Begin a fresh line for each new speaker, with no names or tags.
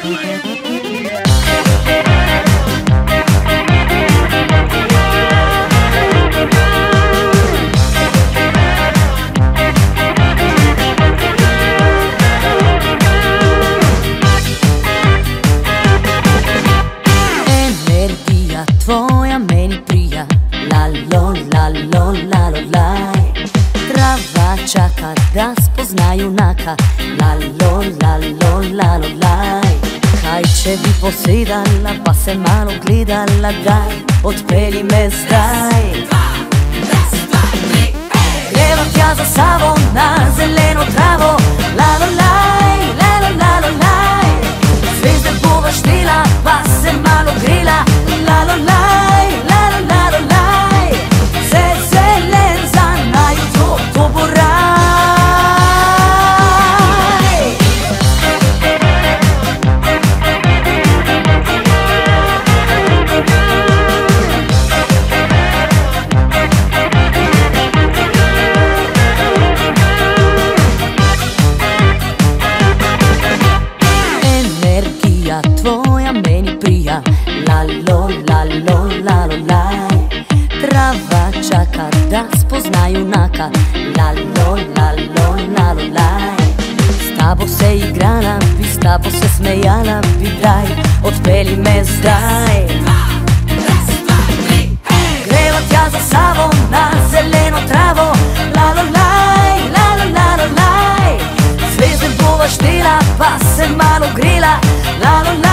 Energija tvoja meni prija, lalo, lalo, lalo, laj. Trava čaka da spozna junaka, lalo, lalo, lalo, laj. Kaj če bi posedala pa se malo gledala, daj, odpelji me zdaj. Greva tja za Savo na zeleno travo, lalo, laj, lalo, lalo, laj. Zvezde bova štela pa se malo grela, lalo, laj, lalo, lalo, laj. Vse zelen za naju, to bo raj. Energija tvoja meni prija, lalo, lalo, lalo, laj. Trava čaka da spozna junaka, lalo, lalo, lalo, laj. S tabo se igrala bi, s tabo se smejala bi, daj, odpelji me zdaj. Greva tja za Savo na zeleno travo, lalo, laj, lalo, lalo, laj. Zvezde bova štela pa se malo grela, lalo, laj.